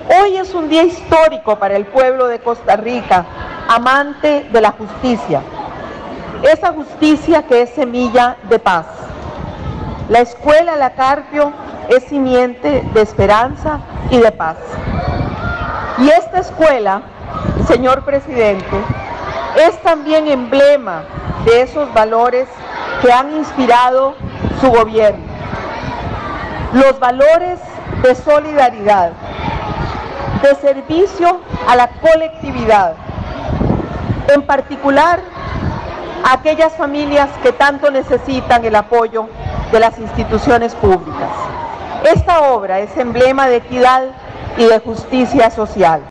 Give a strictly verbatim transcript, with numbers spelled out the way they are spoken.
Hoy es un día histórico para el pueblo de Costa Rica, amante de la justicia. Esa justicia que es semilla de paz. La escuela La Carpio es simiente de esperanza y de paz. Y esta escuela, señor presidente, es también emblema de esos valores que han inspirado su gobierno. Los valores de solidaridad, de servicio a la colectividad, en particular a aquellas familias que tanto necesitan el apoyo de las instituciones públicas. Esta obra es emblema de equidad y de justicia social.